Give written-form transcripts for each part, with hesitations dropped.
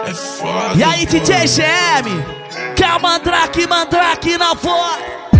É foda. E aí, DJ GM, quer o mandrake na voz.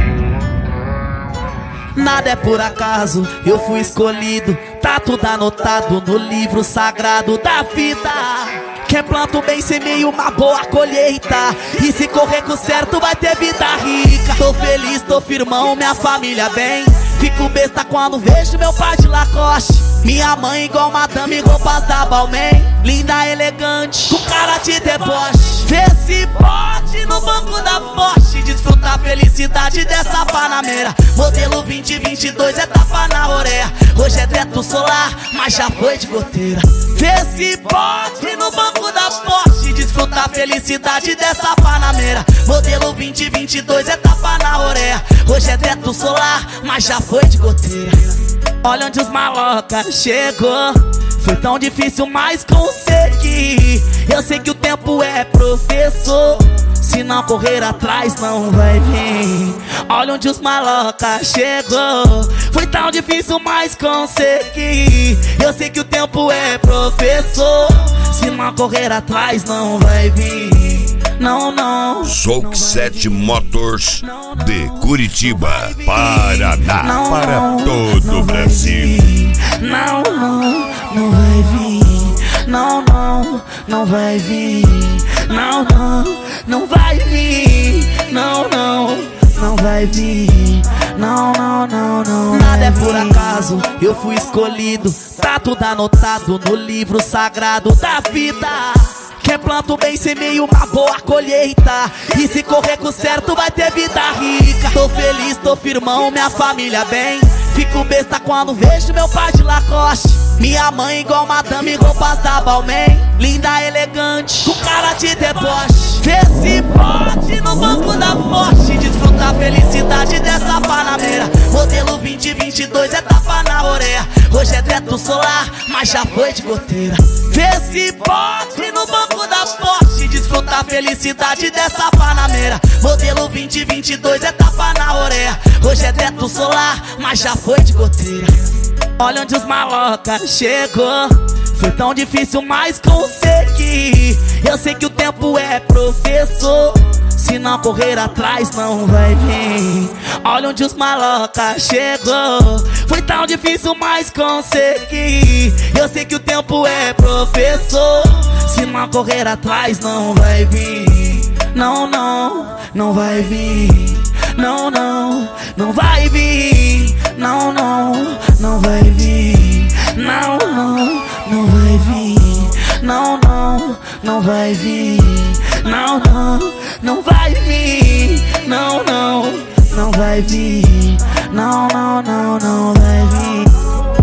Nada é por acaso, eu fui escolhido. Tá tudo anotado no livro sagrado da vida. Quem planta o bem semeia uma boa colheita. E se correr com certo vai ter vida rica. Tô feliz, tô firmão, minha família bem. Fico besta quando vejo meu pai de Lacoste. Minha mãe igual madame, roupas da Balmain. Linda, elegante, com cara de deboche. Vê se pode no banco da Porsche desfrutar a felicidade dessa Panameira. Modelo 2022 é tapa na orelha. Hoje é teto solar, mas já foi de goteira. Vê se pode no banco da Porsche desfrutar a felicidade dessa Panameira. Modelo 2022 é tapa na orelha. Hoje é teto solar, mas já foi de goteira. Olha onde os maloca chegou. Foi tão difícil, mas consegui. Eu sei que o tempo é professor. Se não correr atrás não vai vir. Olha onde os maloca chegou. Foi tão difícil, mas consegui. Eu sei que o tempo é professor. Se não correr atrás não vai vir. Não, não. Zouk 7 Motors de Curitiba, Paraná, não, para não, todo não o Brasil. Não, não, não vai vir. Não, não, não vai vir. Não, não, não vai vir. Não, não, não vai vir. Não, não, não, não. Nada é por acaso, eu fui escolhido. Tá tudo anotado no livro sagrado da vida. Quem planta o bem semeia uma boa colheita. E se correr com certo vai ter vida rica. Tô feliz, tô firmão, minha família bem. Fico besta quando vejo meu pai de Lacoste. Minha mãe igual madame, roupas da Balmain. Linda, elegante, com cara de deboche. Vê se pode no banco da Porsche desfrutar a felicidade dessa Panameira. Modelo 2022 é tapa na orelha. Hoje é teto solar, mas já foi de goteira. Vê se pode no banco da Porsche desfrutar a felicidade dessa Panameira. Modelo 2022 é tapa na orelha. Hoje é teto solar, mas já foi de goteira. Olha onde os maloca chegou. Foi tão difícil, mas consegui. Eu sei que o tempo é professor. Se não correr atrás não vai vir. Olha onde os maloca chegou. Foi tão difícil, mas consegui. Eu sei que o tempo é professor. Se não correr atrás não vai vir. Não, não, não vai vir. Não, não, não vai vir. Não, não, não vai vir. Não, não, não vai vir. Não, não, não vai vir. Não, não, não vai vir. Não, não, não vai vir. Não, não, não, não vai vir.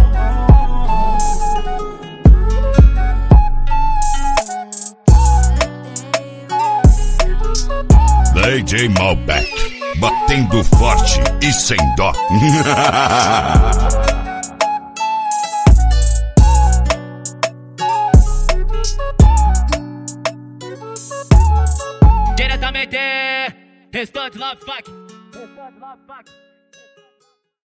DJ Malbec, batendo forte e sem dó. Diretamente, Restante Love Fuck.